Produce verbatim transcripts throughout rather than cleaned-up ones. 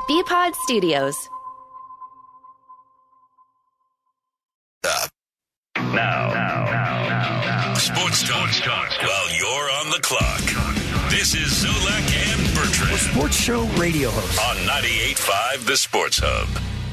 B-Pod Studios. Now, now, now, now, now. Sports Talk, Talk while you're on the clock. This is Zolak and Bertrand. A sports show radio host. On ninety-eight point five The Sports Hub.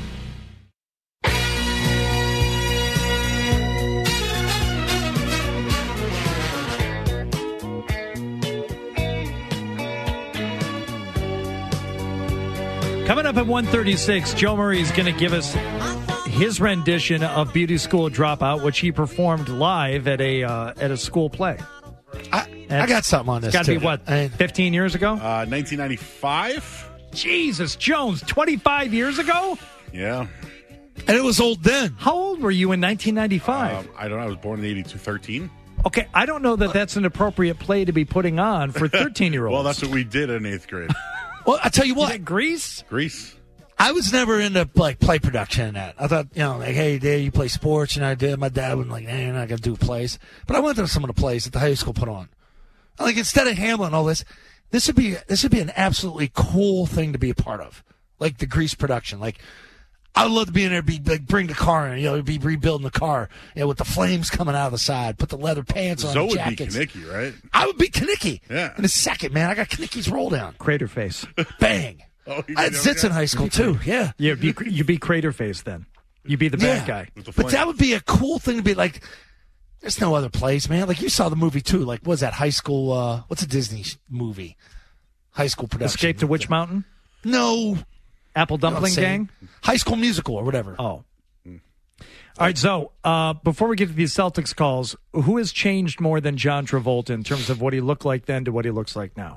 Coming up at one thirty-six, Joe Murray is going to give us his rendition of Beauty School Dropout, which he performed live at a uh, at a school play. I, I got something on this. It's got to too. be what, I, fifteen years ago? Uh, nineteen ninety-five. Jesus, Jones, twenty-five years ago? Yeah. and it was old then. How old were you in nineteen ninety-five? Um, I don't know. I was born in eighty-two, thirteen. Okay, I don't know that that's an appropriate play to be putting on for thirteen-year-olds. Well, that's what we did in eighth grade. Well, I tell you what, Is it Grease? Grease. I was never into like play production and that. I thought, you know, like, hey, Dad, you play sports, and I did. My dad was like, hey, you're not gonna do plays. But I went to some of the plays that the high school put on. Like instead of Hamlet and all this, this would be this would be an absolutely cool thing to be a part of, like the Grease production. Like I would love to be in there, be like bring the car in, you know, be rebuilding the car, you know, with the flames coming out of the side, put the leather pants on, Zoe the would be jackets. Kanicki, right? I would be Kanicki. Yeah. In a second, man. I got Kanicki's roll down. Crater face. Bang. Oh, you I had did, zits okay. in high school too. Yeah. You'd be, you'd be Crater face then. You'd be the bad guy. With the But that flames. would be a cool thing to be like. There's no other place, man. Like you saw the movie too. Like what was that high school? Uh, what's a Disney sh- movie? High school production. Escape to Witch Mountain? No. Apple You know what I'm Dumpling saying? Gang? High School Musical or whatever. Oh. All right, so uh, before we get to these Celtics calls, who has changed more than John Travolta in terms of what he looked like then to what he looks like now?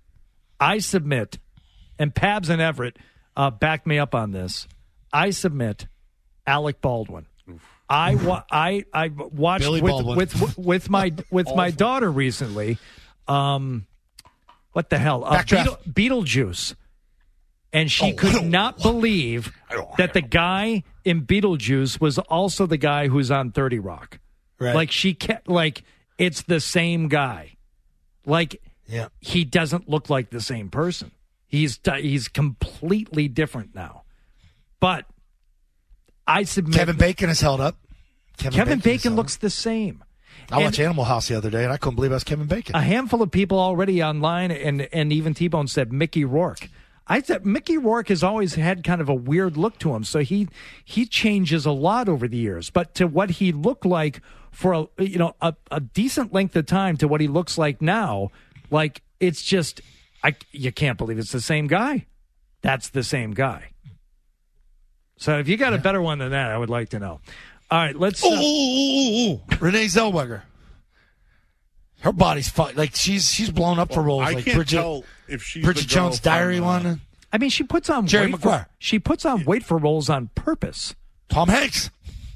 I submit, and Pabs and Everett uh, back me up on this, I submit Alec Baldwin. I wa- I I watched Billy with, Baldwin. with with my with my daughter recently. Um, what the hell? Uh, Backdraft. Beetle, Beetlejuice, and she Oh, I could don't- not believe that the guy in Beetlejuice was also the guy who's on thirty Rock. Right. Like she kept like it's the same guy. Like Yeah. he doesn't look like the same person. He's he's completely different now. But I submit Kevin Bacon is held up. Kevin, Kevin Bacon is Bacon held looks the same. up. I watched Animal House the other day, and I couldn't believe I was Kevin Bacon. A handful of people already online, and and even T-Bone said Mickey Rourke. I thought Mickey Rourke has always had kind of a weird look to him, so he he changes a lot over the years. But to what he looked like for a you know a, a decent length of time to what he looks like now, like it's just I you can't believe it's the same guy. That's the same guy. So if you got a better one than that, I would like to know. All right, let's. Ooh, Uh, ooh, ooh, ooh. Renee Zellweger. Her body's fu- like she's she's blown up for roles I like can't Bridget, tell if she's Bridget the girl Jones' Diary from, uh, one. I mean, she puts on Jerry weight for, Maguire. she puts on weight for roles on purpose. Tom Hanks.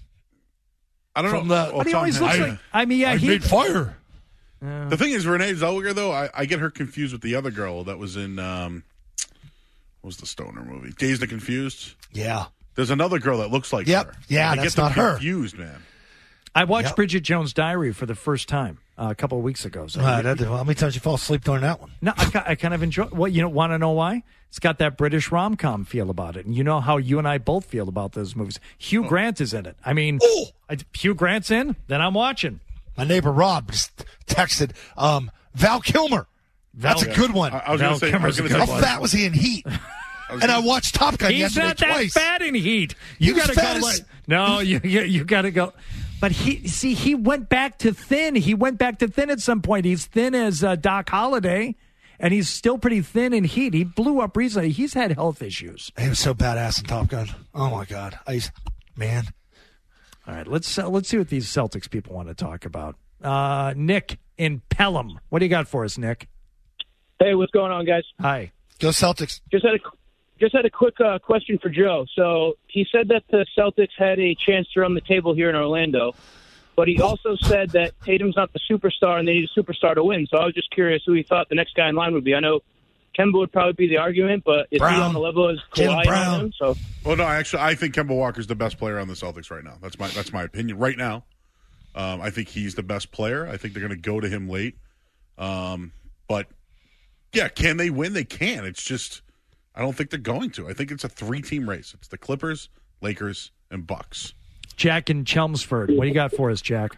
I don't From know. the- Oh, But he Tom always Hanks. looks like. I mean, yeah, I he. made fire. The thing is, Renee Zellweger, though, I, I get her confused with the other girl that was in, um, what was the stoner movie? Dazed and Confused? Yeah. There's another girl that looks like Yep. her. Yeah, I that's get them not her. confused, man. I watched Yep. Bridget Jones' Diary for the first time uh, a couple of weeks ago. So Uh, that, how many times you fall asleep during that one? no, I, ki- I kind of enjoy. Well, you know, want to know why? It's got that British rom com feel about it, and you know how you and I both feel about those movies. Hugh Grant is in it. I mean, Oh. I, Hugh Grant's in, then I'm watching. My neighbor Rob just texted um, Val Kilmer. That's Val- a good one. I, I was Val going to say, I Kilmer's was a gonna good How say one. fat was he in Heat? was And I gonna- watched Top Gun He's yesterday not that twice. fat in Heat. He You was got to fat go. as- Like, no, you you, you got to go. But he see he went back to thin. He went back to thin at some point. He's thin as uh, Doc Holliday, and he's still pretty thin in Heat. He blew up recently. He's had health issues. He was so badass in Top Gun. Oh my God! I used, man. All right, let's uh, let's see what these Celtics people want to talk about. Uh, Nick in Pelham, what do you got for us, Nick? Hey, what's going on, guys? Hi. Go Celtics. Just had a just had a quick uh, question for Joe. So he said that the Celtics had a chance to run the table here in Orlando, but he also said that Tatum's not the superstar and they need a superstar to win. So I was just curious who he thought the next guy in line would be. I know Kemba would probably be the argument, but is Brown. he on the level as Jaylen Kawhi Brown. on him? So Well, no, actually, I think Kemba Walker's the best player on the Celtics right now. That's my that's my opinion right now. Um, I think he's the best player. I think they're going to go to him late. Um, but yeah, can they win? They can. It's just I don't think they're going to. I think it's a three-team race. It's the Clippers, Lakers, and Bucks. Jack in Chelmsford. What do you got for us, Jack?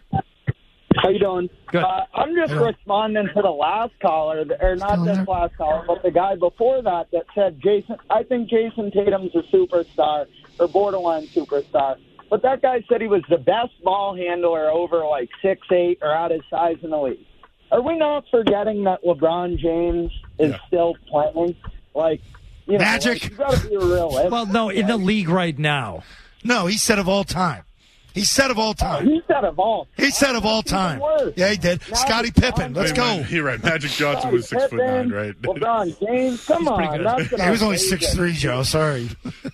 How you doing? Good. Uh, I'm just Hello. responding to the last caller, or not Still this there? last caller, but the guy before that that said Jason. I think Jason Tatum's a superstar or borderline superstar. But that guy said he was the best ball handler over like six eight or out his size in the league. Are we not forgetting that LeBron James is Yeah. still playing? Like, you know, Magic. like, you got to be realistic. Well, no, in the league right now. No, he said of all time. He said of all time. He said of all. He said of all That's even time. worse. Yeah, he did. Now Scottie it's Pippen. Let's Wait, go. man, You're right. Magic Johnson was six foot nine, right? LeBron James, come on. That's He was only six three, Joe. Sorry.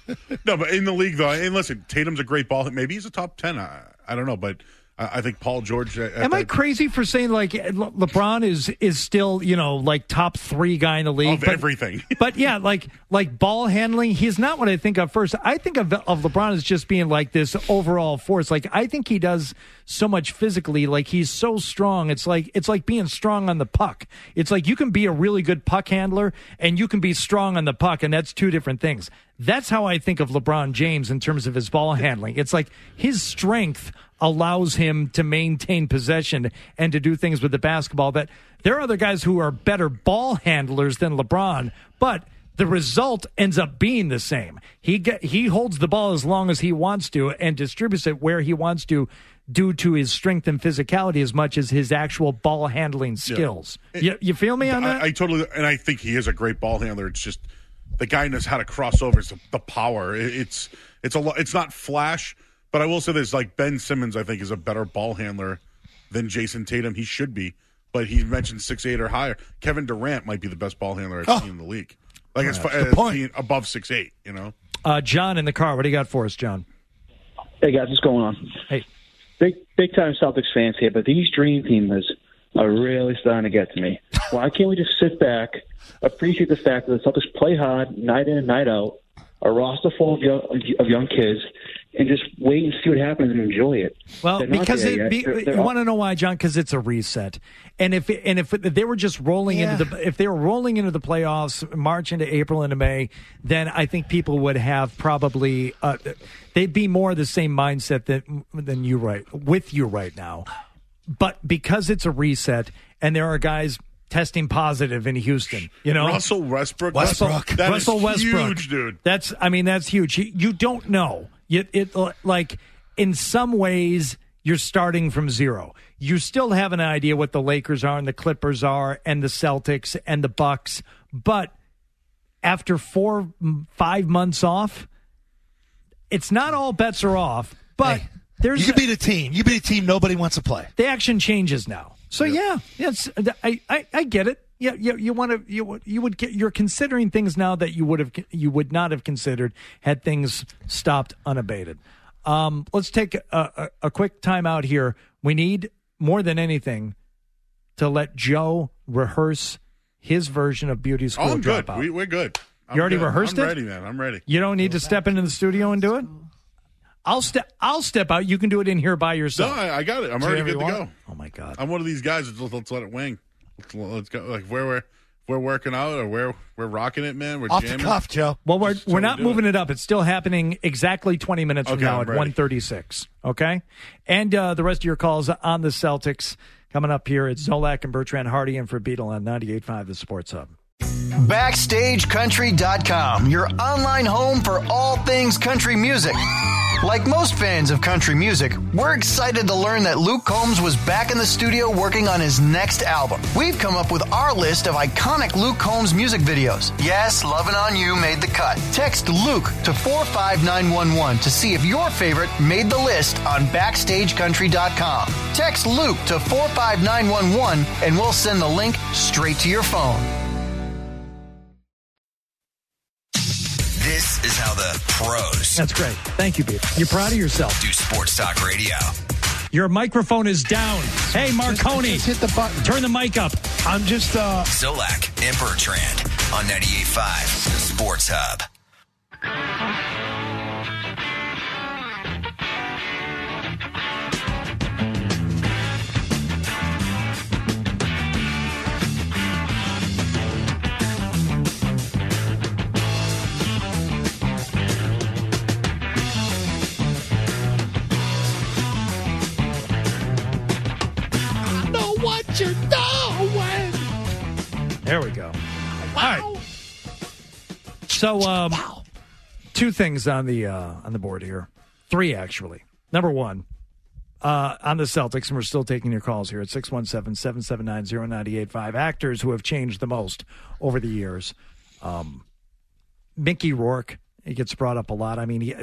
No, but in the league, though, and listen, Tatum's a great ball. Maybe he's a top ten. I, I don't know, but I, I think Paul George. At Am I that- crazy for saying like Le- LeBron is is still, you know, like top three guy in the league? Of but, everything. but yeah, like like ball handling, he's not what I think of first. I think of of LeBron as just being like this overall force. Like I think he does so much physically. Like he's so strong. It's like it's like being strong on the puck. It's like you can be a really good puck handler and you can be strong on the puck, and that's two different things. That's how I think of LeBron James in terms of his ball handling. It's like his strength allows him to maintain possession and to do things with the basketball that there are other guys who are better ball handlers than LeBron, but the result ends up being the same. He get, he holds the ball as long as he wants to and distributes it where he wants to due to his strength and physicality as much as his actual ball handling skills. Yeah. You, you feel me on that? I, I totally, and I think he is a great ball handler. It's just the guy knows how to cross over. It's the, the power. It, it's it's a lot. It's not flash, but I will say this: like Ben Simmons, I think is a better ball handler than Jason Tatum. He should be, but he mentioned six eight or higher. Kevin Durant might be the best ball handler I've Oh. seen in the league. Like as far good as point. being above six eight, you know. Uh, John in the car, what do you got for us, John? Hey guys, what's going on? Hey. Big big time Celtics fans here, but these dream teamers are really starting to get to me. Why can't we just sit back, appreciate the fact that the Celtics play hard night in and night out, a roster full of young, of young kids, and just wait and see what happens and enjoy it? Well, They're not because there it, yet. be, They're- they're you all- want to know why, John? Because it's a reset, and if it, and if they were just rolling Yeah. into the if they were rolling into the playoffs, March into April into May, then I think people would have probably uh, they'd be more the same mindset than than you right with you right now. But because it's a reset, and there are guys testing positive in Houston, you know, Russell Westbrook. Westbrook. That is Russell Westbrook, huge, dude. That's, I mean, that's huge. You, you don't know. You, it like in some ways you're starting from zero. You still have an idea what the Lakers are and the Clippers are and the Celtics and the Bucks, but after four, five months off, it's not all bets are off. But Hey, there's you can beat a team. You beat a team nobody wants to play. the action changes now. So yeah, yes, I, I, I get it. Yeah, you, you want to you you would get, you're considering things now that you would have you would not have considered had things stopped unabated. Um, let's take a, a, a quick time out here. We need more than anything to let Joe rehearse his version of Beauty School Oh, I'm good. Dropout. We, we're good. I'm You already good. rehearsed I'm it? ready, man. I'm ready. You don't need to step into the studio and do it. I'll step. I'll step out. You can do it in here by No, yourself. I, I got it. I'm already whatever good to you go. want. Oh my God. I'm one of these guys. Let's, let's let it wing. Let's, let's go. Like where we're we're working out or where we're rocking it, man. We're Off jamming. the cuff, Joe. Well, we're That's we're what not we're moving doing. it up. It's still happening exactly twenty minutes from Okay, now I'm at ready. one thirty-six. Okay? And uh, the rest of your calls on the Celtics coming up here. It's Zolak and Bertrand Hardy and for Beetle on ninety-eight point five The Sports Hub. Backstage Country dot com, your online home for all things country music. Like most fans of country music, we're excited to learn that Luke Combs was back in the studio working on his next album. We've come up with our list of iconic Luke Combs music videos. Yes, Lovin' On You made the cut. Text Luke to four five nine one one to see if your favorite made the list on Backstage Country dot com. Text Luke to four five nine one one and we'll send the link straight to your phone. This is how the pros That's great. Thank you, Beetle. You're proud of yourself. do sports talk radio. Your microphone is down. Hey, Marconi. Just hit the button. Turn the mic up. I'm just uh Zolak and Bertrand on ninety-eight point five The Sports Hub. So, um, two things on the uh, on the board here. Three, actually. Number one, uh, on the Celtics, and we're still taking your calls here at six one seven, seven seven nine, zero nine eight five. Actors who have changed the most over the years. Um, Mickey Rourke, he gets brought up a lot. I mean, he,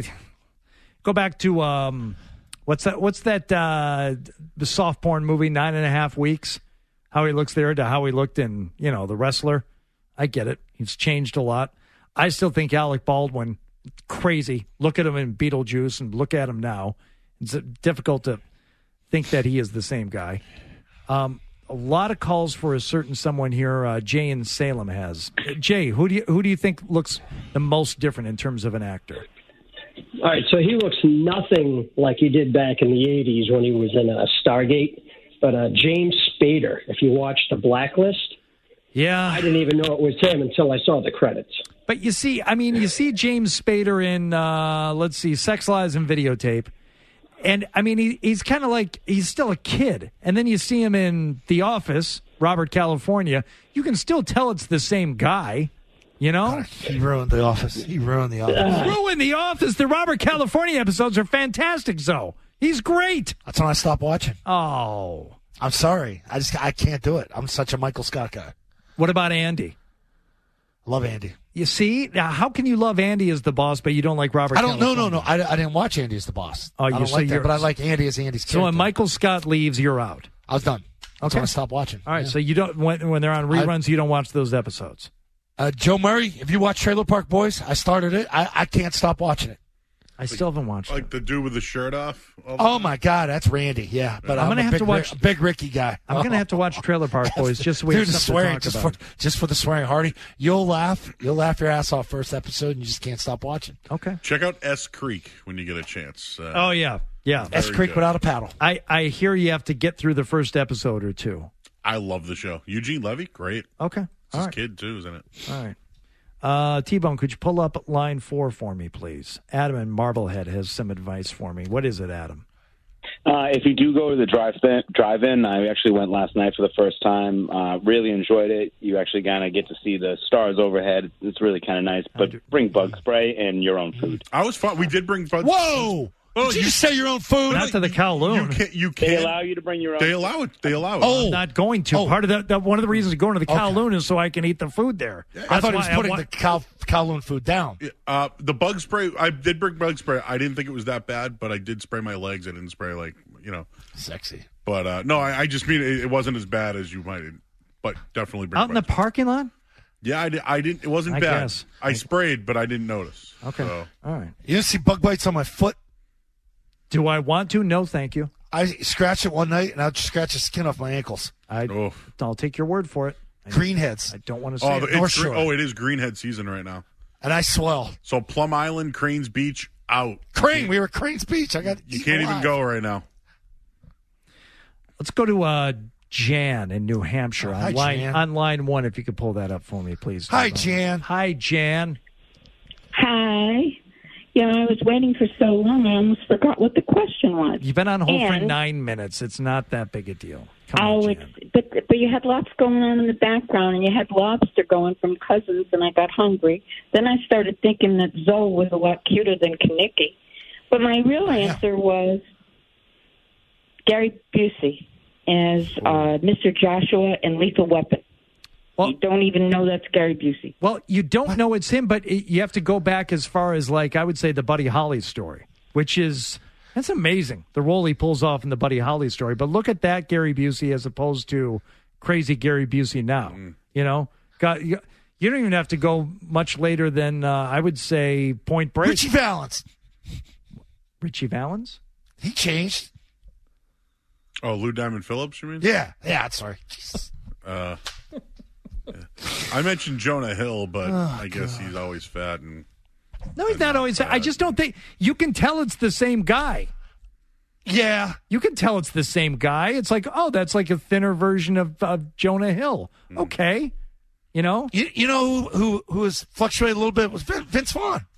go back to, um, what's that, what's that uh, the soft porn movie, Nine and a Half Weeks? How he looks there to how he looked in, you know, The Wrestler. I get it. He's changed a lot. I still think Alec Baldwin, crazy. Look at him in Beetlejuice and look at him now. It's difficult to think that he is the same guy. Um, a lot of calls for a certain someone here. Uh, Jay in Salem has. Jay, who do you who do you think looks the most different in terms of an actor? All right, so he looks nothing like he did back in the eighties when he was in uh, Stargate. But uh, James Spader, if you watch The Blacklist, yeah, I didn't even know it was him until I saw the credits. But you see, I mean, you see James Spader in, uh, let's see, Sex, Lies, and Videotape. And, I mean, he, he's kind of like, he's still a kid. And then you see him in The Office, Robert California. You can still tell it's the same guy, you know? God, he ruined The Office. He ruined The Office. Uh, ruined The Office. The Robert California episodes are fantastic, so. He's great. That's when I stopped watching. Oh. I'm sorry. I just I can't do it. I'm such a Michael Scott guy. What about Andy? Love Andy. You see, now how can you love Andy as the boss, but you don't like Robert? I don't. California? No, no, no. I, I didn't watch Andy as the boss. Oh, I you don't so like that, you're, but I like Andy as Andy's character. So when Michael Scott leaves, you're out. I was done. That's Okay. when I stopped watching. All right. Yeah. So you don't when when they're on reruns, I, you don't watch those episodes. Uh, Joe Murray. If you watch Trailer Park Boys, I started it. I, I can't stop watching it. I still haven't watched Like it. the dude with the shirt off? Oh, my God. That's Randy. Yeah. But I'm I'm, gonna a have big, to watch- Rick- big Ricky guy. I'm going to have to watch Trailer Park Boys just so we Dude, have the something swearing, to just talk for, about. just for the swearing, Hardy. You'll laugh. You'll laugh your ass off first episode, and you just can't stop watching. Okay. Check out S Creek when you get a chance. Uh, Oh, yeah. Yeah. S Very Creek good. without a paddle. I, I hear you have to get through the first episode or two. I love the show. Eugene Levy, great. Okay. It's All his right. kid, too, isn't it? All right. Uh, T-Bone, could you pull up line four for me, please? Adam in Marblehead has some advice for me. What is it, Adam? Uh, if you do go to the drive-in, drive-in, I actually went last night for the first time. Uh, really enjoyed it. You actually kind of get to see the stars overhead. It's really kind of nice. But bring bug spray and your own food. I was fun. We did bring bug Whoa! Oh, Did you, you- just say your own food? Not to the Kowloon. You can't. You They can't. allow you to bring your own. They allow it. They allow it. Oh. I'm not going to. Oh. Part of that, that, one of the reasons going to the Okay. Kowloon is so I can eat the food there. I thought he why was putting wa- the cow, Kowloon food down. Uh, the bug spray. I did bring bug spray. I didn't think it was that bad, but I did spray my legs. I didn't spray like you know. Sexy. But uh, no, I, I just mean it, it wasn't as bad as you might. But definitely bring out in the bug spray. parking lot. Yeah, I, did, I didn't. It wasn't I bad. guess. I sprayed, but I didn't notice. Okay. So. All right. You didn't see bug bites on my foot? Do I want to? No, thank you. I scratched it one night, and I just scratched the skin off my ankles. I, Oh, I'll take your word for it. I, Greenheads. I don't want to say oh, it. it's North green, Shore. oh, it is greenhead season right now. And I swell. So Plum Island, Cranes Beach, out. Crane, we were at Cranes Beach. I got You eaten can't even alive. go right now. Let's go to uh, Jan in New Hampshire Oh, on hi, line Jan. on line one. If you could pull that up for me, please. Hi, T-Bone. Jan. Hi, Jan. Hi. Yeah, I was waiting for so long, I almost forgot what the question was. You've been on hold for And- nine minutes. It's not that big a deal. Come Oh, on, it's Jan. but but you had lots going on in the background, and you had lobster going from Cousins, and I got hungry. Then I started thinking that Zoe was a lot cuter than Kanicki. But my real answer was Gary Busey as uh, Mister Joshua in Lethal Weapon. Well- you don't even know that's Gary Busey. Well, you don't know it's him, but it, you have to go back as far as, like, I would say the Buddy Holly story, which is, that's amazing, the role he pulls off in the Buddy Holly story. But look at that Gary Busey as opposed to crazy Gary Busey now. Mm. You know? Got, you, you don't even have to go much later than, uh, I would say, Point Break. Richie Valens. Richie Valens? He changed. Oh, Lou Diamond Phillips, you mean? Yeah. Yeah, sorry. Jesus. Uh, yeah. I mentioned Jonah Hill, but Oh, I guess he's always fat and No, he's not always. I just don't think you can tell it's the same guy. Yeah. You can tell it's the same guy. It's like, oh, that's like a thinner version of, of Jonah Hill. Okay. You know? You, you know who, who who has fluctuated a little bit was Vin- Vince Vaughn.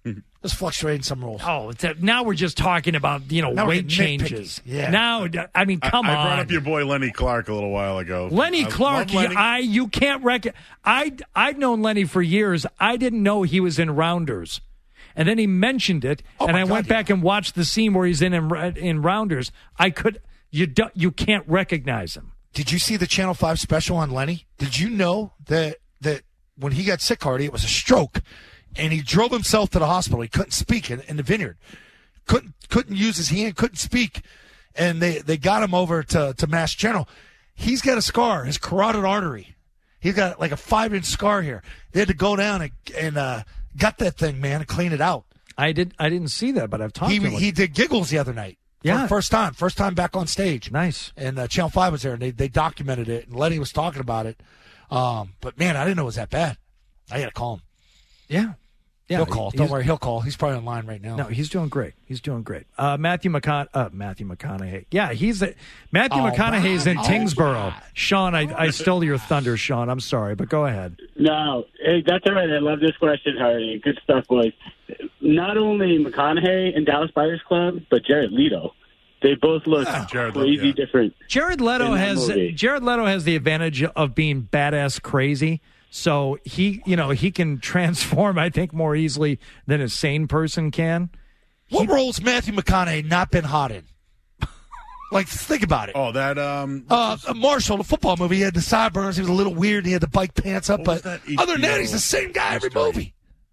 Just fluctuating some rules. Oh, it's- now we're just talking about, you know, Now we're weight getting nitpicky. changes. Yeah. Now, I mean, come I, I on. brought up your boy Lenny Clark a little while ago. Lenny I Clark, love Lenny. I you can't rec. I I've known Lenny for years. I didn't know he was in Rounders, and then he mentioned it, Oh, and my I God, went yeah. back and watched the scene where he's in in, in Rounders. I could you do, you can't recognize him. Did you see the Channel five special on Lenny? Did you know that that when he got sick, Hardy, it was a stroke, and he drove himself to the hospital. He couldn't speak in, in the vineyard. Couldn't couldn't use his hand, couldn't speak. And they, they got him over to, to Mass General. He's got a scar, his carotid artery. He's got like a five-inch scar here. They had to go down and, and uh, gut that thing, man, and clean it out. I did. I didn't see that, but I've talked He to him. he did giggles the other night. Yeah. For, first time. First time back on stage. Nice. And uh, Channel five was there, and they, they documented it, and Lenny was talking about it. Um, but, man, I didn't know it was that bad. I got to call him. Yeah. Yeah, he'll call. he's- Don't worry, he'll call. He's probably online right now. No, he's doing great. He's doing great. Uh, Matthew McCon- uh, Matthew McConaughey. Yeah, he's a, Matthew All McConaughey's in right, Tingsboro. all right. Sean, I, I stole your thunder, Sean. I'm sorry, but go ahead. No, hey, that's all right. I love this question, Hardy. Good stuff, boys. Not only McConaughey and Dallas Buyers Club, but Jared Leto. They both look Jared Leto, crazy yeah. different. Jared Leto in that has movie. Jared Leto has the advantage of being badass crazy. So he, you know, he can transform, I think, more easily than a sane person can. What roles Matthew McConaughey not been hot in? Like, think about it. Oh, that um. Uh, Marshall, the football movie, he had the sideburns. He was a little weird. And he had the bike pants up. What but was that other than that, H B O he's the same guy every mystery? movie.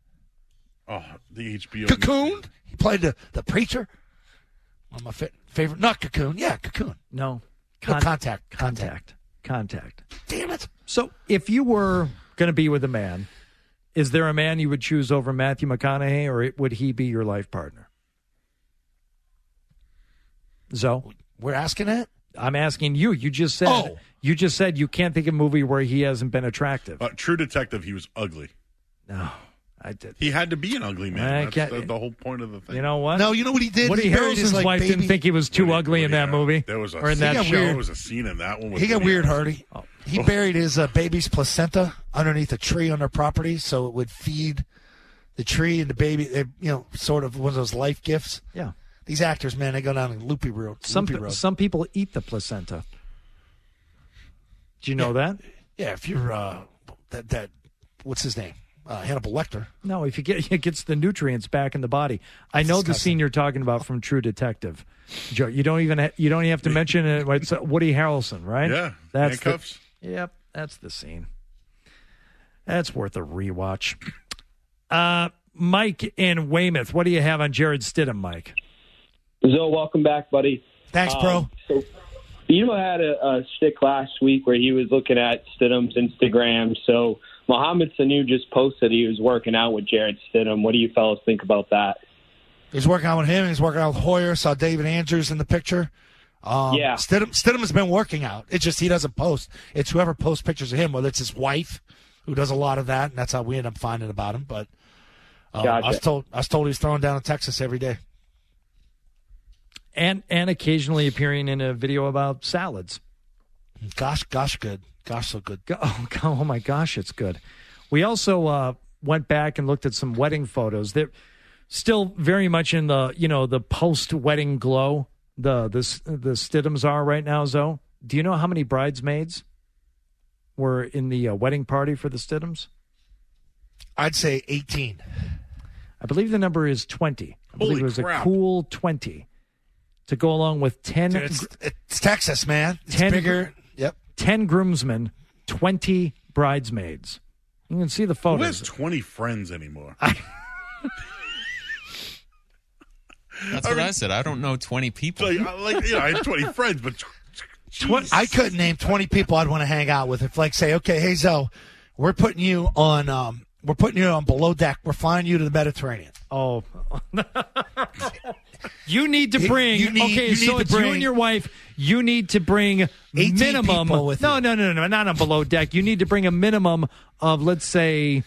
Oh, the H B O Cocoon. He played the, the preacher. One of my fa- favorite. Not Cocoon. Yeah, Cocoon. No, No, contact. contact, contact. Damn it. So if you were going to be with a man, is there a man you would choose over Matthew McConaughey, or it- would he be your life partner? Zoe? We're asking that? I'm asking you. You just said Oh. you just said you can't think of a movie where he hasn't been attractive. Uh, True Detective, he was ugly. No, I did. He had to be an ugly I man. That's can't- the, the whole point of the thing. You know what? No, you know what he did? Woody He buried his, Harrelson's like, wife baby- didn't think he was too Woody- ugly in Woody that Harrelson. movie. There was a or in scene- that got show. weird. There was a scene in that one. With He got Woody weird, Harrelson. Hardy. He buried his uh, baby's placenta underneath a tree on their property so it would feed the tree and the baby. They, you know, sort of one of those life gifts. Yeah. These actors, man, they go down a loopy road. Some loopy pe- road. some people eat the placenta. Do you know that? Yeah, if you're uh, that that what's his name, uh, Hannibal Lecter. No, if you get it gets the nutrients back in the body. I know the disgusting. scene you're talking about from True Detective. Joe, you don't even ha- you don't even have to mention it. It's uh, Woody Harrelson, right? Yeah, that's the, handcuffs. Yep, that's the scene. That's worth a rewatch. Uh, Mike in Weymouth, what do you have on Jared Stidham, Mike? Zoe, welcome back, buddy. Thanks, bro. Um, so, Emo had a, a stick last week where he was looking at Stidham's Instagram. So Mohamed Sanu just posted he was working out with Jared Stidham. What do you fellas think about that? He's working out with him. He's working out with Hoyer. Saw David Andrews in the picture. Um, Yeah. Stidham, Stidham has been working out. It's just he doesn't post. It's whoever posts pictures of him, whether it's his wife, who does a lot of that, and that's how we end up finding about him. But um, Gotcha. I was told I was told he's throwing down in Texas every day. And and occasionally appearing in a video about salads. Gosh, gosh, good. Gosh, so good. Go- Oh, go- oh my gosh, it's good. We also uh, went back and looked at some wedding photos. They're still very much in the you know the post wedding glow. The the the Stidhams are right now. Zoe, do you know how many bridesmaids were in the uh, wedding party for the Stidhams? I'd say eighteen. I believe the number is twenty. I believe Holy it was crap. a cool twenty to go along with ten. Dude, it's, it's Texas, man. It's ten bigger. Yep. ten groomsmen, twenty bridesmaids. You can see the Who photos. has twenty friends anymore? That's what I said. I don't know twenty people. Like, I- like you know, I had twenty friends, but Twen- I couldn't name twenty people I'd want to hang out with. If, like, say, okay, hey, Zoe, we're putting you on, um, we're putting you on below deck. We're flying you to the Mediterranean. Oh, you need to You- bring. you need- okay, you so need to it's you bring and your wife. You need to bring eighteen minimum. people with no, you. no, no, no, not on below deck. You need to bring a minimum of, let's say,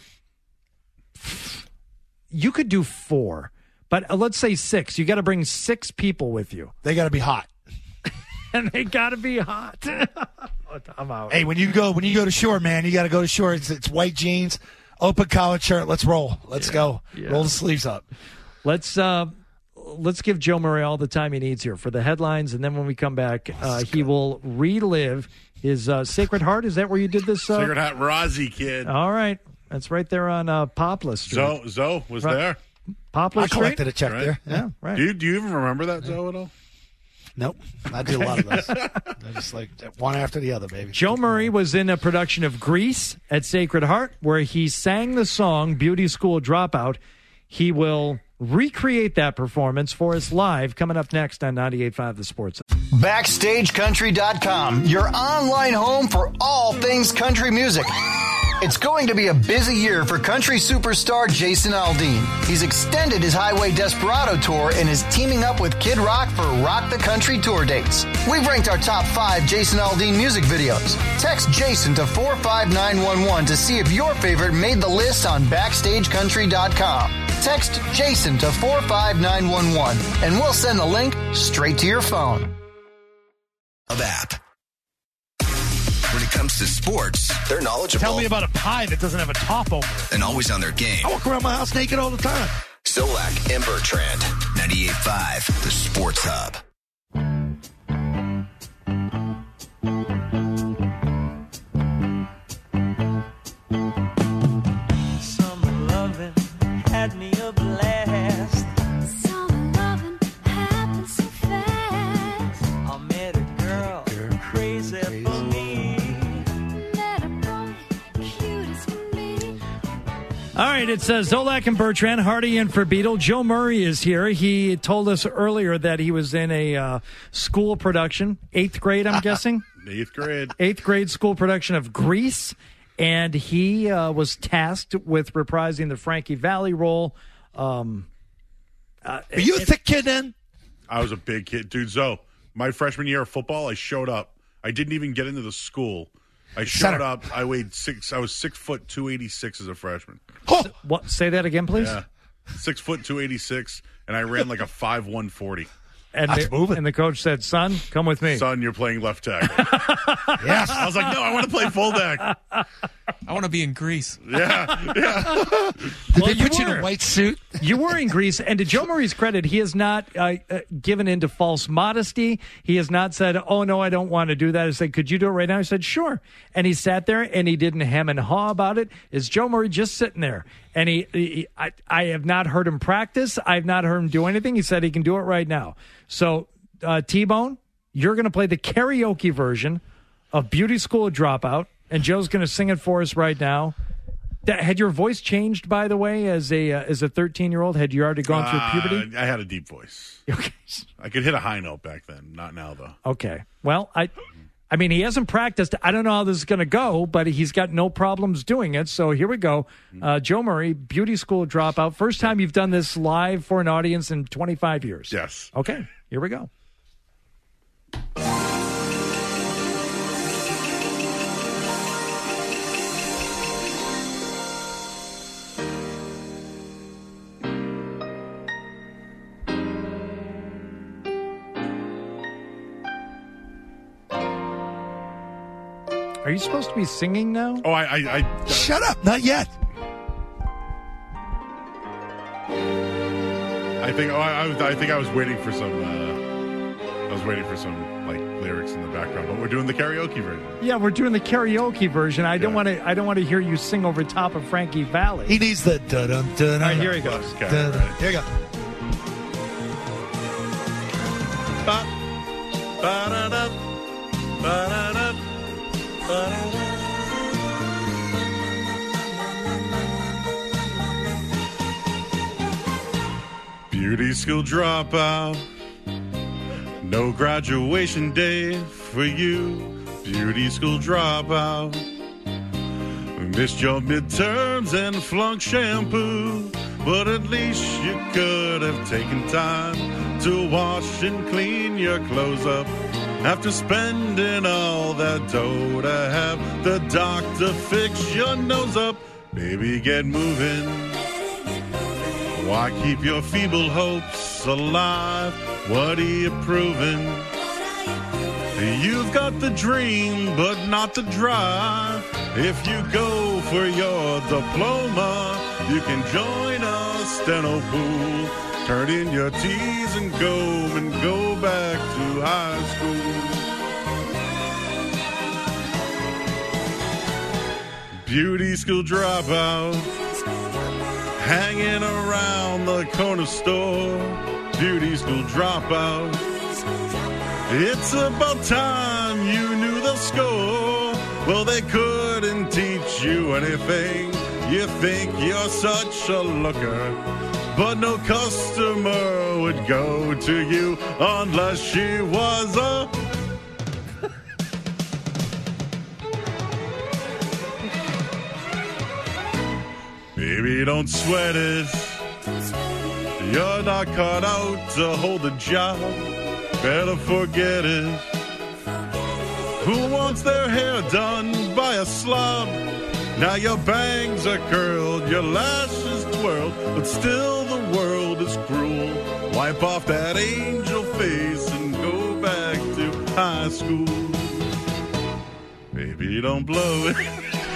you could do four, but uh, let's say six. You got to bring six people with you, They got to be hot. and they got to be hot. I'm out. Hey, when you go when you go to shore, man, you got to go to shore. It's, it's white jeans, Open collared shirt. Let's roll. Let's Yeah. go. Yeah. Roll the sleeves up. Let's uh, let's give Joe Murray all the time he needs here for the headlines, and then when we come back, uh, he will relive his uh, Sacred Heart. Is that where you did this? Uh... Sacred Heart Rozzy kid. All right. That's right there on uh, Poplar Street. Zoe, Zoe was Right. there. Poplar I Street? collected a check Right. there. Yeah, right. Do you, do you even remember that, Zoe, at all? Nope. I do a lot of those. They're just like one after the other, baby. Joe Murray was in a production of Grease at Sacred Heart where he sang the song Beauty School Dropout. He will recreate that performance for us live coming up next on ninety-eight point five The Sports. Backstage Country dot com, your online home for all things country music. It's going to be a busy year for country superstar Jason Aldean. He's extended his Highway Desperado tour and is teaming up with Kid Rock for Rock the Country tour dates. We've ranked our top five Jason Aldean music videos. Text Jason to four five nine one one to see if your favorite made the list on Backstage Country dot com. Text Jason to four five nine one one and we'll send the link straight to your phone. Of app. When it comes to sports, they're knowledgeable. Tell me about a pie that doesn't have a top over it. and always on their game. I walk around my house naked all the time. Zolak and Bertrand, ninety-eight point five, The Sports Hub. Summer loving had me a blast. Summer loving happened so fast. I met a girl, crazy, for me. Met a boy, cute as can be. All right, it's uh, Zolak and Bertrand, Hardy in for Beetle. Joe Murray is here. He told us earlier that he was in a uh, school production, eighth grade, I'm guessing. Eighth grade. Eighth grade school production of Grease, and he uh, was tasked with reprising the Frankie Valli role. Um, uh, Are you a thick kid then? I was a big kid. Dude, Zoe, my freshman year of football, I showed up. I didn't even get into the school. I showed Center. up. I weighed six. I was six foot two eighty six as a freshman. What? Say that again, please. Yeah, six foot two eighty six, and I ran like a five one forty. And the, and the coach said, "Son, come with me." Son, you're playing left tackle. Yes. I was like, no, I want to play fullback. I want to be in Greece. Yeah, yeah. Did Well, they put you in were. a white suit? You were in Greece, and to Joe Murray's credit, he has not uh, uh, given into false modesty. He has not said, "Oh no, I don't want to do that." He said, "Could you do it right now?" He said, "Sure," and he sat there and he didn't hem and haw about it. Is Joe Murray just sitting there? And he, he I, I have not heard him practice. I've not heard him do anything. He said he can do it right now. So, uh, T-Bone, you're going to play the karaoke version of Beauty School Dropout, and Joe's going to sing it for us right now. That, had your voice changed, by the way, as a uh, as a thirteen year old? Had you already gone through puberty? Uh, I had a deep voice. Okay. I could hit a high note back then. Not now, though. Okay. Well, I, I mean, he hasn't practiced. I don't know how this is going to go, but he's got no problems doing it. So here we go. Uh, Joe Murray, Beauty School Dropout. First time you've done this live for an audience in twenty-five years. Yes. Okay. Here we go. Are you supposed to be singing now? Oh, I, I, I Shut up. Not yet. I think. Oh, I, I, was- I think I was waiting for some. Uh, I was waiting for some like lyrics in the background, but we're doing the karaoke version. Yeah, we're doing the karaoke version. I don't want to. I don't want to hear you sing over top of Frankie Valli. He needs the dun dun dun. All right, here he goes. Okay, Dun, all right. Here you go. Ba- ba-da-da, ba-da-da, ba-da-da. Beauty school dropout. No graduation day for you. Beauty school dropout. Missed your midterms and flunked shampoo. But at least you could have taken time to wash and clean your clothes up. After spending all that dough to have the doctor fix your nose up. Baby, get moving. Why keep your feeble hopes alive? What are you proving? You've got the dream, but not the drive. If you go for your diploma. You can join a steno pool. Turn in your T's and go and go back to high school. Beauty school dropout, hanging around the corner store. Beauty school dropout, it's about time you knew the score. Well, they couldn't teach you anything. You think you're such a looker, but no customer would go to you unless she was a... Baby, don't sweat it. You're not cut out to hold a job. Better forget it. Who wants their hair done by a slob? Now your bangs are curled, your lashes twirled, but still the world is cruel. Wipe off that angel face and go back to high school. Baby, don't blow it.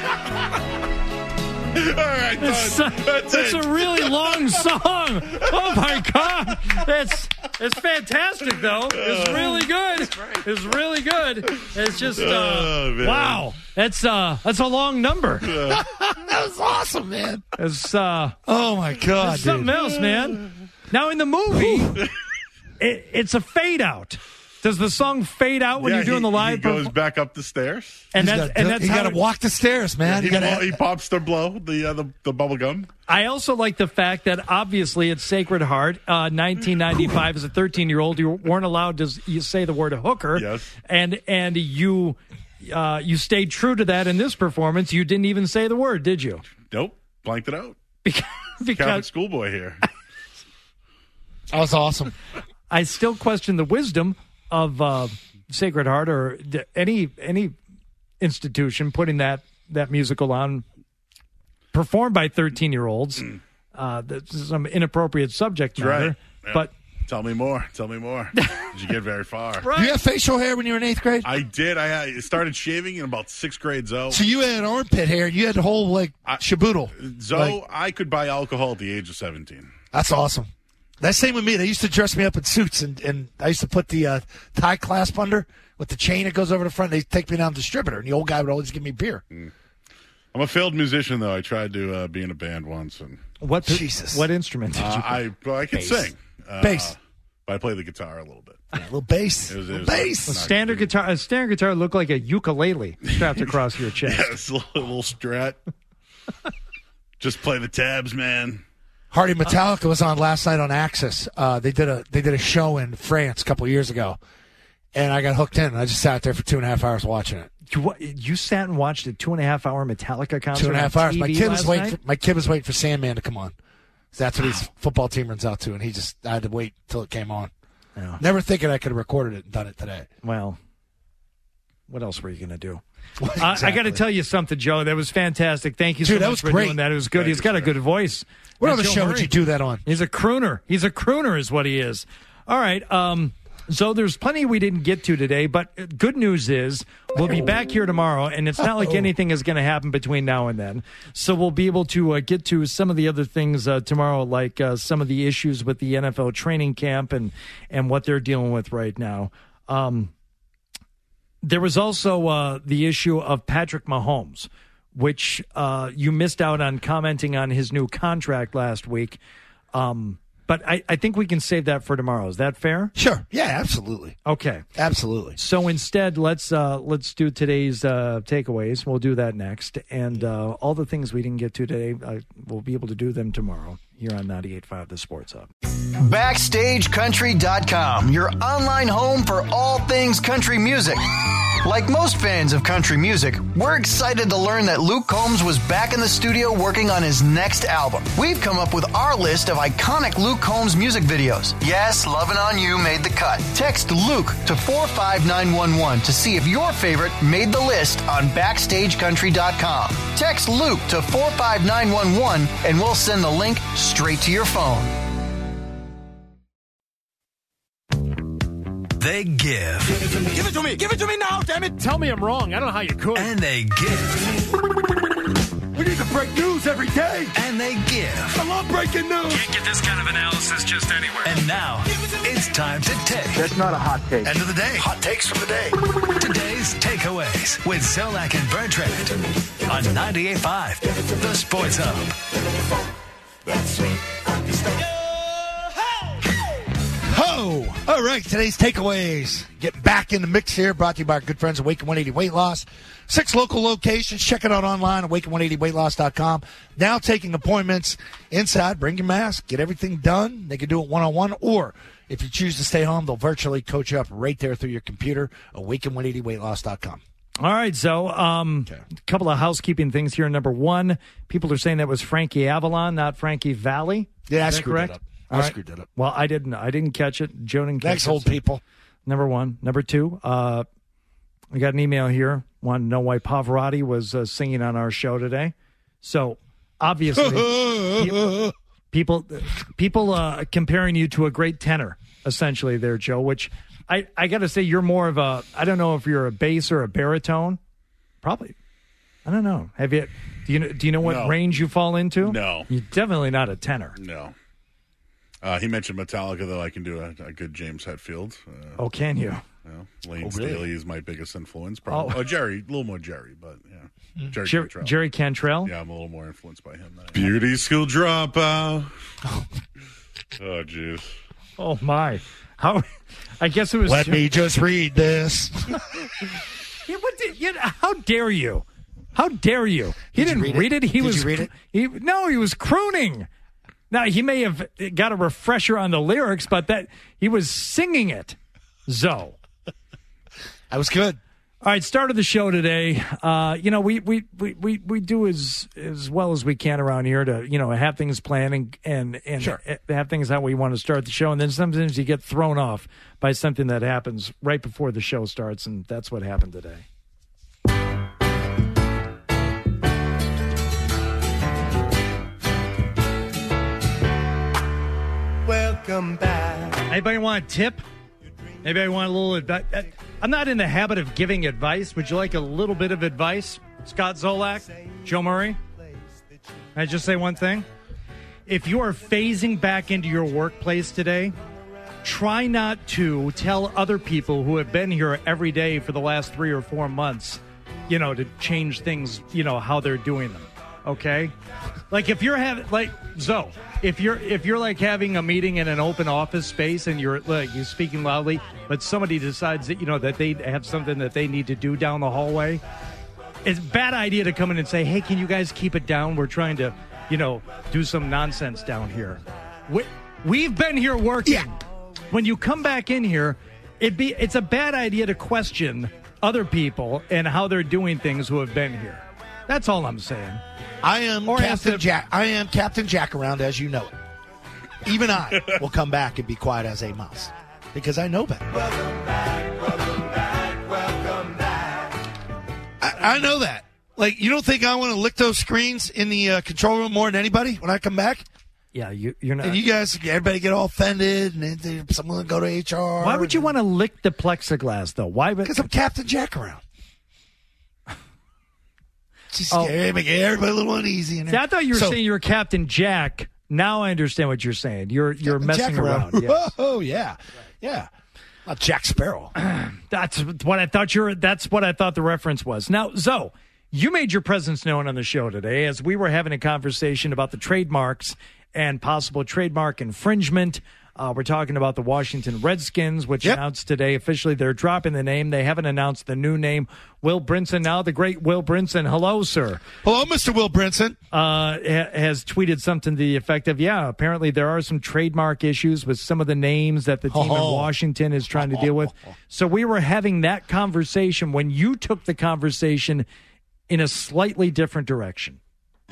All right, It's, done. uh, That's it's it. a really long song. Oh my God, it's it's fantastic though. It's really good. It's really good. It's just uh, Oh, man. wow. That's uh that's a long number. That was awesome, man. It's uh oh my God, it's something dude. else, man. Now in the movie, it, it's a fade out. Does the song fade out when Yeah, you're doing he, the live? He goes perform- back up the stairs. And He's that's gotta- and that's you how got to it- walk the stairs, man. he, You gotta, he pops the blow, the uh, the, the bubble gum. I also like the fact that obviously at Sacred Heart, uh, nineteen ninety-five, as a thirteen-year-old, you weren't allowed to s- you say the word hooker. Yes. And and you uh, you stayed true to that in this performance. You didn't even say the word, did you? Nope, blanked it out. Because, Catholic because schoolboy here. that was awesome. I still question the wisdom of uh, Sacred Heart or d- any any institution putting that that musical on, performed by thirteen-year-olds. Uh, this is some inappropriate subject That's matter. right. Yeah. But Tell me more. Tell me more. Did you get very far? Do you have facial hair when you were in eighth grade? I did. I had- started shaving in about sixth grade, Zoe. So you had armpit hair. You had the whole like shaboodle. Zoe, Like, I could buy alcohol at the age of seventeen. that's awesome. That's same with me. They used to dress me up in suits, and, and I used to put the uh, tie clasp under with the chain that goes over the front. They take me down to the distributor, and the old guy would always give me beer. Mm. I'm a failed musician, though. I tried to uh, be in a band once, and what Jesus. what instrument did you uh, play? I well, I can Bass. sing. Uh, Bass. But I play the guitar a little bit. A little bass. It was, it little was bass. A not standard good. guitar, a standard guitar looked like a ukulele strapped across your chest. Yes, a little, a little strat. Just play the tabs, man. Hardy Metallica was on last night on Axis. Uh, they did a they did a show in France a couple years ago, and I got hooked in. I just sat there for two and a half hours watching it. You, what, you sat and watched a two and a half hour Metallica concert. Two and a half on hours. T V My kid was last waiting. night? For, my kid was waiting for Sandman to come on. So that's what his football team runs out to, and he just I had to wait till it came on. Yeah. Never thinking I could have recorded it and done it today. Well, what else were you going to do? Well, Uh, I got to exactly. tell you something, Joe. That was fantastic. Thank you so Dude, that much was for great. doing that. It was good. Thank He's you, got a sir. good voice. What That's other Joe show would Murray. you do that on? He's a crooner. He's a crooner is what he is. All right. Um, so there's plenty we didn't get to today, but good news is we'll be back here tomorrow, and it's not like anything is going to happen between now and then. So we'll be able to uh, get to some of the other things uh, tomorrow, like uh, some of the issues with the N F L training camp and, and what they're dealing with right now. Um, there was also uh, the issue of Patrick Mahomes, which uh, you missed out on commenting on his new contract last week. Um, but I, I think we can save that for tomorrow. Is that fair? Sure. Yeah, absolutely. Okay. Absolutely. So instead, let's uh, let's do today's uh, takeaways. We'll do that next, and uh, all the things we didn't get to today, uh, we'll be able to do them tomorrow here on ninety-eight point five The Sports Hub. Backstage Country dot com, your online home for all things country music. Like most fans of country music, we're excited to learn that Luke Combs was back in the studio working on his next album. We've come up with our list of iconic Luke Combs music videos. Yes, Lovin' On You made the cut. Text Luke to four five nine one one to see if your favorite made the list on Backstage Country dot com. Text Luke to four five nine one one and we'll send the link straight to your phone. They give. Give it to me. Give it to me. Give it to me now, damn it. Tell me I'm wrong. I don't know how you could. And they give. We need to break news every day. And they give. I love breaking news. Can't get this kind of analysis just anywhere. And now, it's time to take. That's not a hot take. End of the day. Hot takes from the day. Today's takeaways with Zolak and Bertrand on ninety-eight point five, The Sports Hub. Ho! All right, today's takeaways. Getting back in the mix here, brought to you by our good friends at Awaken one eighty Weight Loss. Six local locations. Check it out online at awaken one eighty weight loss dot com. Now taking appointments inside. Bring your mask. Get everything done. They can do it one-on-one, or if you choose to stay home, they'll virtually coach you up right there through your computer. awaken one eighty weight loss dot com. All right, so um, Okay. a couple of housekeeping things here. Number one, people are saying that was Frankie Avalon, not Frankie Valley. Yeah, I Is that screwed correct? that up. All I right. screwed that up. Well, I didn't. I didn't catch it. Joe didn't catch Thanks, it. old so- people. Number one. Number two, uh, I got an email here. Want to know why Pavarotti was uh, singing on our show today? So obviously, pe- people people uh, comparing you to a great tenor, essentially, there, Joe. Which I I got to say, you're more of a. I don't know if you're a bass or a baritone. Probably. I don't know. Have you? Do you know, do you know what No. range you fall into? No. You're definitely not a tenor. No. Uh, he mentioned Metallica, though. I can do a, a good James Hetfield. Uh, Oh, can you? you know, Lane Oh, really? Staley is my biggest influence. Probably. Oh. Oh, Jerry, a little more Jerry, but yeah, Jerry. Jer- Cantrell. Jerry Cantrell. Yeah, I'm a little more influenced by him. Than I am. Beauty school dropout. Oh, jeez. Oh my! How? I guess it was. Let me just read this. Yeah, what did, you know, how dare you? How dare you? He Did you didn't read it? read it. He Did was you read it? He, no, he was crooning. Now he may have got a refresher on the lyrics, but that he was singing it. Zoe. That was good. All right, start of the show today. Uh, you know, we, we, we, we, we do as as well as we can around here to, you know, have things planned and and, and Sure. have things how we want to start the show. And then sometimes you get thrown off by something that happens right before the show starts, and that's what happened today. Welcome back. Anybody want a tip? Maybe I want a little advice. I'm not in the habit of giving advice. Would you like a little bit of advice? Scott Zolak, Joe Murray? Can I just say one thing? If you are phasing back into your workplace today, try not to tell other people who have been here every day for the last three or four months, you know, to change things, you know, how they're doing them. Okay? Like if you're having, like, Zoe, if you're if you're like having a meeting in an open office space and you're like you're speaking loudly, but somebody decides that you know that they have something that they need to do down the hallway, it's a bad idea to come in and say, "Hey, can you guys keep it down? We're trying to, you know, do some nonsense down here." We, we've been here working. Yeah. When you come back in here, it be it's a bad idea to question other people and how they're doing things who have been here. That's all I'm saying. I am Or Captain ask the- Jack. I am Captain Jack around, as you know it. Even I will come back and be quiet as a mouse because I know better. Welcome back, welcome back, welcome back. I, I know that. Like, you don't think I want to lick those screens in the uh, control room more than anybody when I come back? Yeah, you, you're not. And you guys, everybody get all offended, and then someone will go to H R. Why would you want to lick the plexiglass, though? Why? Because I'm Captain Jack around. Just Oh. scary, make everybody a little uneasy. In See, there. I thought you were So, saying you were Captain Jack. Now I understand what you're saying. You're you're Captain messing Jack around. Yeah. Oh, yeah. Yeah. Not Jack Sparrow. That's what I thought you were. That's what I thought the reference was. Now, Zoe, you made your presence known on the show today as we were having a conversation about the trademarks and possible trademark infringement. Uh, we're talking about the Washington Redskins, which Yep. announced today officially they're dropping the name. They haven't announced the new name. Will Brinson, now the great Will Brinson. Hello, sir. Hello, Mister Will Brinson. Uh, ha- has tweeted something to the effect of, yeah, apparently there are some trademark issues with some of the names that the team in Oh. Washington is trying to deal with. So we were having that conversation when you took the conversation in a slightly different direction.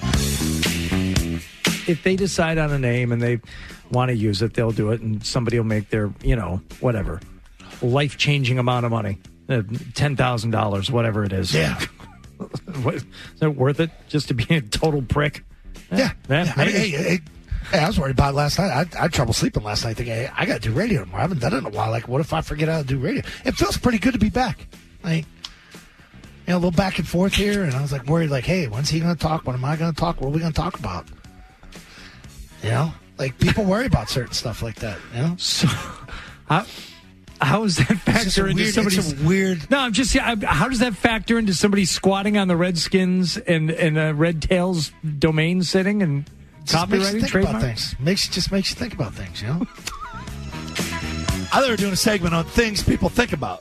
If they decide on a name and they want to use it, they'll do it, and somebody will make their, you know, whatever, life-changing amount of money, uh, ten thousand dollars, whatever it is. Yeah. What, is it worth it just to be a total prick? Yeah. Yeah, yeah. maybe. Hey, hey, hey, hey, I was worried about it last night. I, I had trouble sleeping last night thinking, hey, I got to do radio tomorrow. I haven't done it in a while. Like, what if I forget how to do radio? It feels pretty good to be back. Like, you know, a little back and forth here, and I was like worried, like, hey, when's he going to talk? When am I going to talk? What are we going to talk about? You know, like people worry about certain stuff like that. You know, so how, how does that factor into weird, somebody's it's a weird? No, I'm just. I, how does that factor into somebody squatting on the Redskins and and uh, Red Tails domain sitting and Just makes you copywriting think trademark? about things. Makes just makes you think about things. You know. I thought we were doing a segment on things people think about.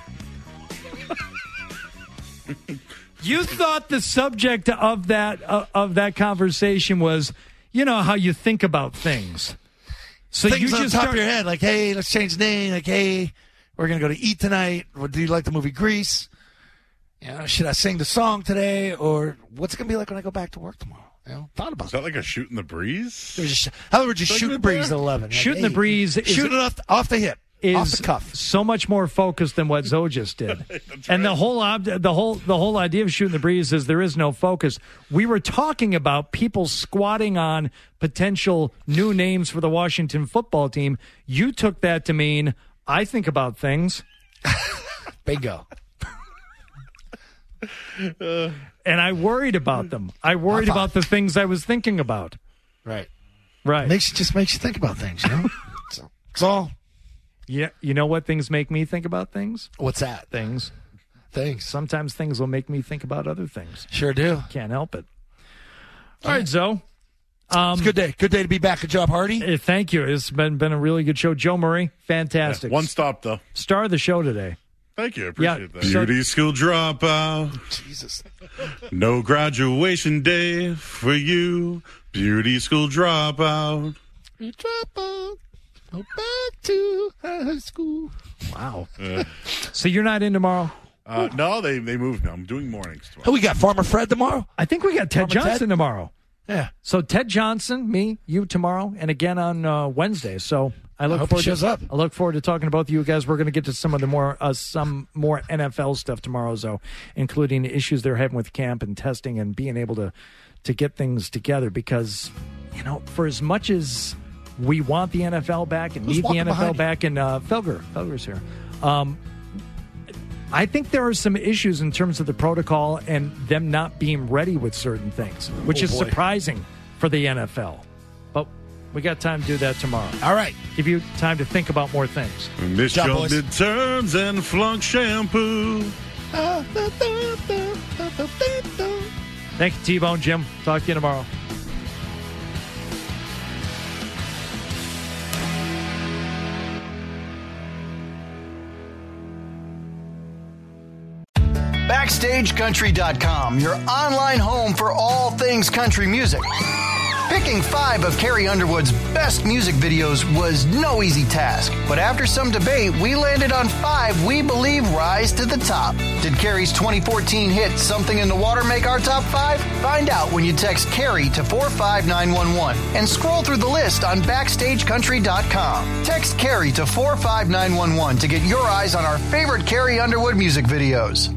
You thought the subject of that uh, of that conversation was, you know, how you think about things. So things you on just the top start- of your head, like, hey, let's change the name. Like, hey, we're gonna go to eat tonight. Or do you like the movie Grease? You know, should I sing the song today, or what's it gonna be like when I go back to work tomorrow? You know, thought about Is that like a shooting the breeze? it. Just, how would you shoot the breeze at eleven? Like, Shooting hey, the breeze is- shoot it off, off the hip, off is the cuff. so much more focused than what Zoe just did. And the whole ob- the whole the whole idea of shooting the breeze is there is no focus. We were talking about people squatting on potential new names for the Washington football team. You took that to mean I think about things. Bingo. And I worried about them. I worried High five. about the things I was thinking about. Right. Right. Makes you just makes you think about things. You know. so, that's all. Yeah, you know what things make me think about things? What's that? Things. Things. Sometimes things will make me think about other things. Sure do. Can't help it. All right, Zoe. Um, It's a good day. Good day to be back at Job Hardy. Uh, Thank you. It's been been a really good show. Joe Murray, fantastic. Yeah, one stop, though. Star of the show today. Thank you. I appreciate Yeah, that. so- Beauty school dropout. Jesus. No graduation day for you. Beauty school dropout. You drop out. Go back to high school. Wow. Uh, So you're not in tomorrow? uh, no, they, they moved me. I'm doing mornings tomorrow. Oh, we got Farmer Fred tomorrow? I think we got Ted Farmer Johnson Ted? tomorrow. Yeah. So Ted Johnson, me, you tomorrow, and again on uh, Wednesday. So I look I hope he forward shows to, up. I look forward to talking to both of you guys. We're going to get to some of the more uh, some more N F L stuff tomorrow, though, including the issues they're having with camp and testing and being able to to get things together. Because you know, for as much as we want the N F L back and Who's need the walking N F L behind you? back, and uh, Felger, Felger's here. Um, I think there are some issues in terms of the protocol and them not being ready with certain things, which Oh, is boy. surprising for the N F L. But we got time to do that tomorrow. All right. Give you time to think about more things. Miss Job, your boys. midterms and flunk shampoo. Thank you, T-Bone, Jim. Talk to you tomorrow. Backstage Country dot com, your online home for all things country music. Picking five of Carrie Underwood's best music videos was no easy task, but after some debate, we landed on five we believe rise to the top. Did Carrie's twenty fourteen hit Something in the Water make our top five? Find out when you text Carrie to four five nine one one and scroll through the list on Backstage Country dot com. Text Carrie to four five nine one one to get your eyes on our favorite Carrie Underwood music videos.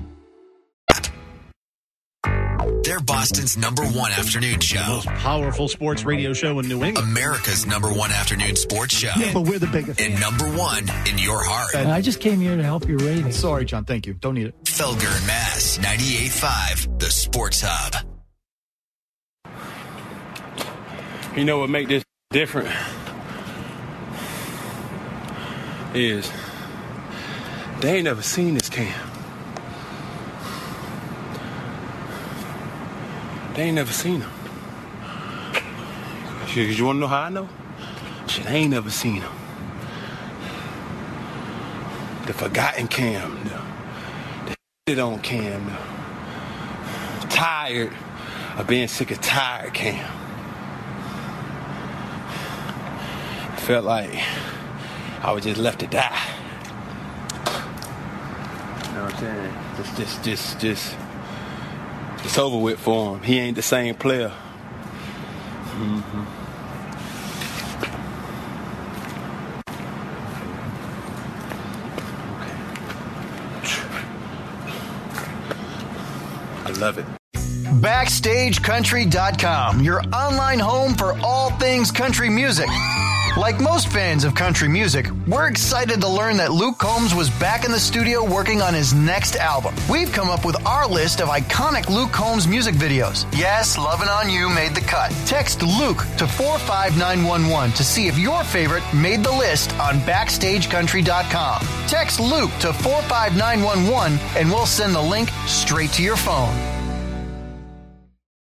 They're Boston's number one afternoon show. Most powerful sports radio show in New England. America's number one afternoon sports show. Yeah, but we're the biggest. And number one in your heart. I just came here to help your ratings. Sorry, John. Thank you. Don't need it. Felger and Mass, ninety-eight point five, the Sports Hub. You know what make this different is they ain't never seen this Cam. They ain't never seen him. You, you want to know how I know? Shit, I ain't never seen him. The forgotten Cam, the, the shit on Cam, the tired of being sick of tired Cam. Felt like I was just left to die. You know what I'm saying? Just, just, just, just. It's over with for him. He ain't the same player. Mm-hmm. I love it. Backstage Country dot com, your online home for all things country music. Like most fans of country music, we're excited to learn that Luke Combs was back in the studio working on his next album. We've come up with our list of iconic Luke Combs music videos. Yes, Lovin' On You made the cut. Text Luke to four five nine one one to see if your favorite made the list on backstage country dot com. Text Luke to four five nine one one and we'll send the link straight to your phone.